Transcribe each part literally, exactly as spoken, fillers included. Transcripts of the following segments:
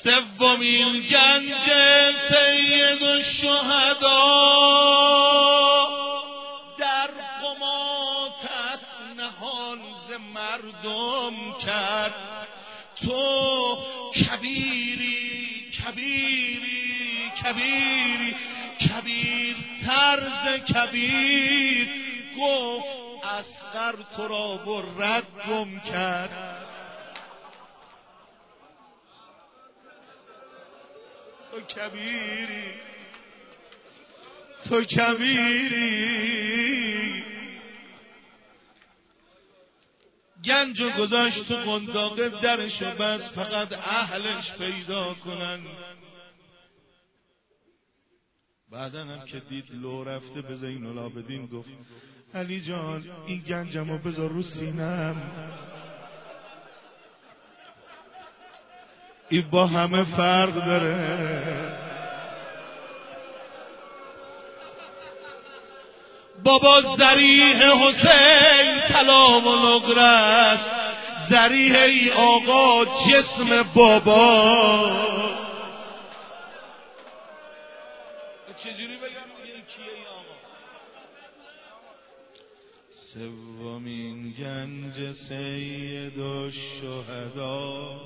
سومین گنج سید الشهدا در قماتت نهان ز مردم کرد. تو کبیری کبیری کبیری کبیر طرز کبیر، گفت اصغر تو را و رد گم کرد. تو کبیری تو کبیری. گنجو گذاشت تو قنداقه، درشو بس فقط اهلش پیدا کنن. بعدن هم که دید لو رفته به زین العابدین گفت علی جان این گنجمو بذار رو سینم، این با همه فرق داره. بابا ذریح حسین طلا و نقره است، ذریح ای آقا جسم بابا. چجوری بگم این کیه ای آقا؟ سومین گنج سید الشهدا،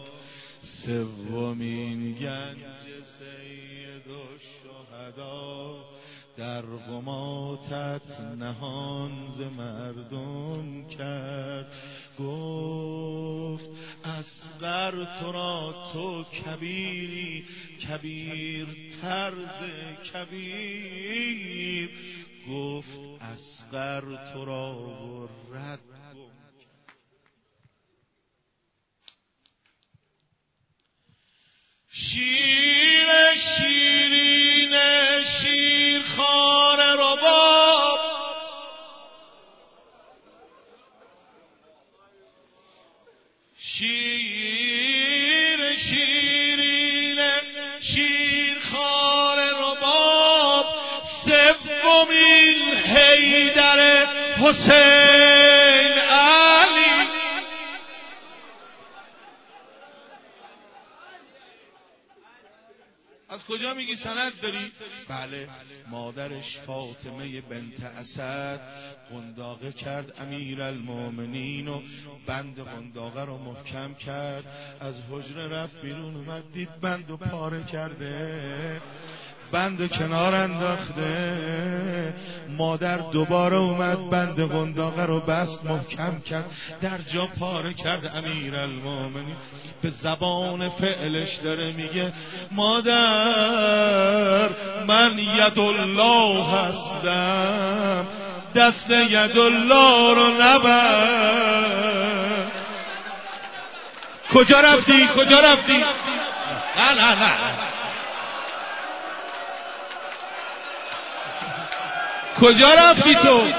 سومین گنج سید الشهدا در قماتت نهان ز مردم کرد. گفت اصغر تو را تو کبیری کبیر طرز کبیر، گفت اصغر تو را و رد گم کرد. شیر شیرین شیرخوار رباب، شیر شیرین شیرخوار رباب، سومین حیدر حسین علی. از کجا میگی سند داری؟ بله، مادرش فاطمه بنت اسد قنداقه کرد امیرالمومنین و بند قنداقه رو محکم کرد. از حجره رفت بیرون، اومد دید بند و پاره کرده، بند کنار انداخته. مادر دوباره اومد بند قنداقه رو بست محکم کرد، در جا پاره کرد امیرالمومنین. به زبان فعلش داره میگه مادر من ید الله هستم، دست ید الله رو نبر. کجا رفتی کجا رفتی؟ نه نه نه کجا رفتی تو؟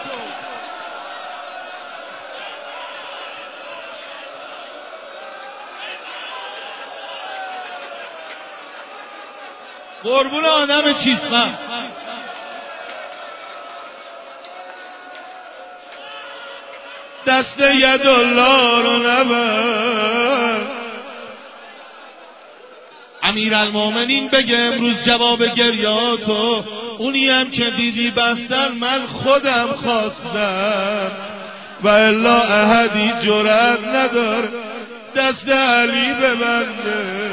قربون آدم چیستم. دست ید الله رو نبر. امیرالمومنین بگه امروز جواب گریاتو، اونی هم که دیدی بستن من خودم خواستم و الا احدی جرأت نداره دست علی ببنده.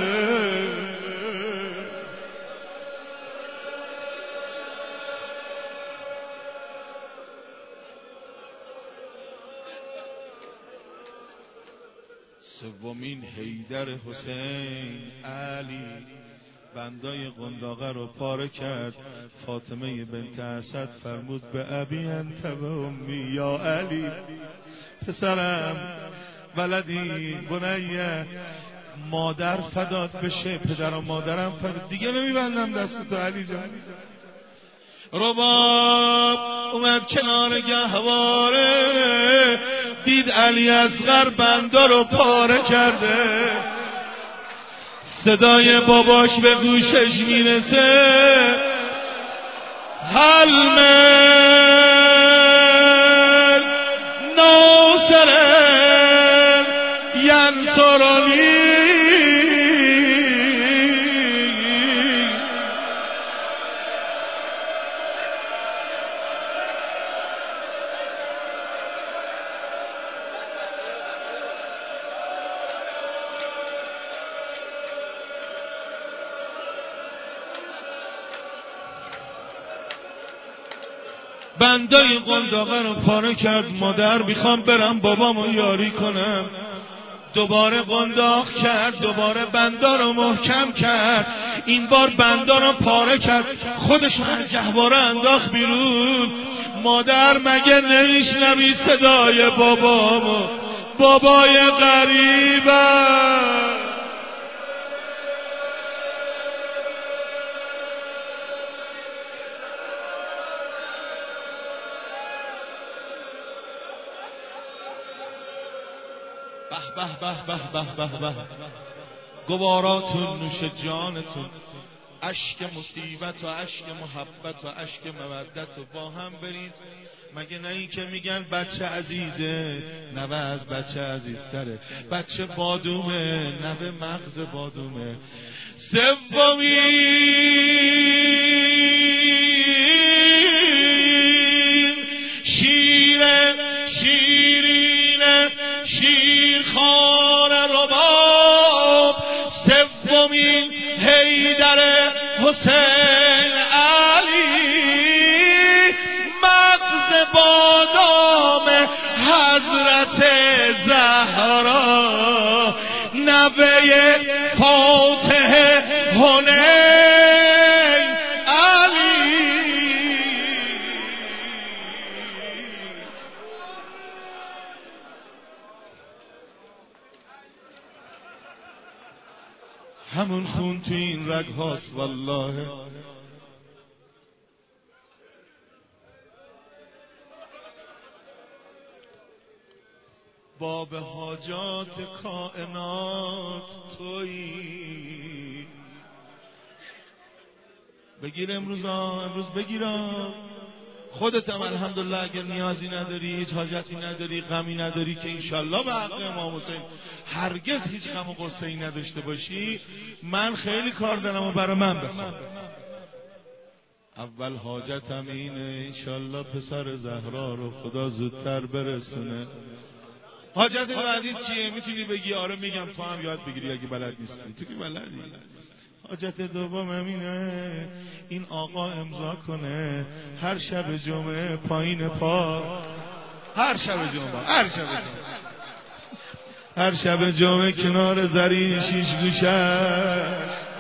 سومین حیدر حسین علی بندای قنداقه رو پاره کرد. فاطمه بنت اسد فرمود به ابی انت و امی یا علی، پسرم ولدی بنیه، مادر فدات بشه، پدر و مادرم فدات، دیگه نمیبندم دست تو علی جان. رباب اومد کنار گهواره، دید علی اصغر بندا رو پاره کرده. صدای باباش به گوشش میرسه حلمن ناصرن ینصرانی. بندای قنداقه رو پاره کرد. مادر میخوام برم بابامو یاری کنم. دوباره قنداق کرد، دوباره بندا رو محکم کرد. این بار بندا رو پاره کرد، خودش رو هر گهواره انداخت بیرون. مادر مگه نمیشنوی صدای بابامو؟ بابای غریبه به به به به به به به گواراتون نوش جانتون، اشک مصیبت و اشک محبت و اشک مودت و با هم بریز. مگه نه این که میگن بچه عزیزه نوه از بچه عزیزتره، بچه بادومه نوه مغز بادومه. سومین شیر شیرین شیرخوار رباب، سومین حیدر حسین علی، مغز بادام حضرت زهرا، نوه فاتح حنین علی. همون خون تو این رگ هاست والله. باب حاجات کائنات تویی. بگیر امروز امروز بگیرم خودتم. الحمدلله اگر نیازی نداری، هیچ حاجتی نداری، غمی نداری، که انشالله به حق امام حسین هرگز هیچ غم و غصه‌ای نداشته باشی، من خیلی کار دارم و برای من بخوام. اول حاجتم اینه انشالله پسر زهرا رو خدا زودتر برسونه. حاجت بعدی چیه؟ میتونی بگی آره میگم، تو هم یاد بگیری اگه بلد نیستی. تو که بلدی. حاجت دوم همینه این آقا امضا کنه هر شب جمعه پایین پا، هر شب جمعه هر شب جمعه هر شب جمعه کنار زری شیش گوشه